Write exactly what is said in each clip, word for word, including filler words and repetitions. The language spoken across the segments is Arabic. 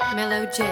ميلو جي.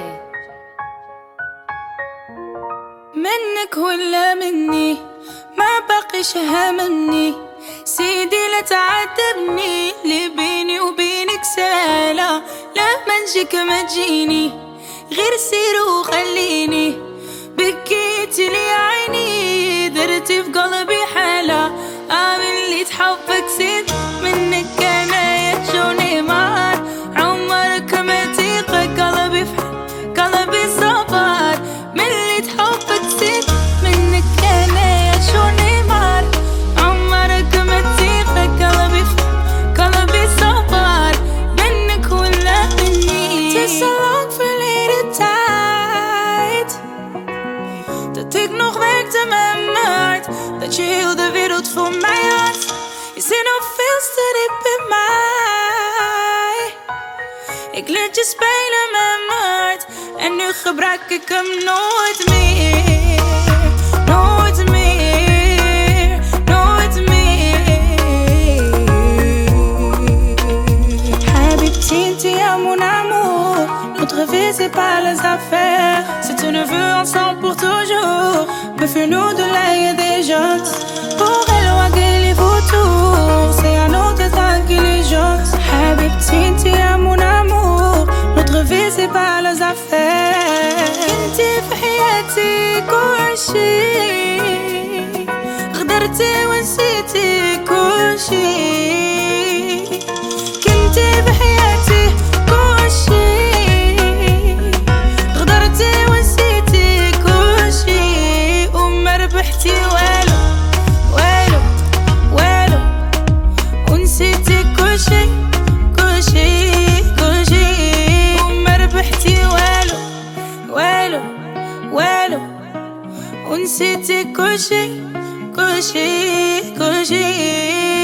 منك ولا مني ما بقيش هاممني، سيدي لا تعاتبني، اللي بيني وبينك سهلة، لا ما نجيك ما تجيني، غير سير وخليني. بكيتي لي عيني، درتي في قلبي حالة، آمن اللي تحبك زيد منك أنا يا جوني مار، عمرك ما تيقى قلبي في قلبي صبر، من اللي تحبك زيد منك أنا يا جوني مار، عمرك ما تيقى قلبي في قلبي صبر، منك ولا مني. Takes so long for later tijd, dat ik nog werkte met mijn hart, dat je heel de wereld voor mij had. Je zit nog veel te diep in mij. Ik leer je spelen met mijn hart en nu gebruik ik hem nooit meer. Nooit meer, nooit meer. Habibti, ti à mon amour, notre vie c'est pas les affaires. Si tu ne veux ensemble pour toujours, me fais-nous de l'ail et des gens. Pour éloigner les vautours, c'est un autre temps qui les joue. Habibti, ti à mon amour, notre vie c'est pas les affaires. Kinti في حياتي كل شيء، غدرتي ونسيتي كل شيء. كنتي في حياتي كل شيء، غدرتي ونسيتي كل شيء، وما ربحتي والو والو والو، ونسيتي كل شيء كل شيء كل شيء، وما ربحتي والو والو والو، ونسيتي كل شيء كل شيء كل شيء.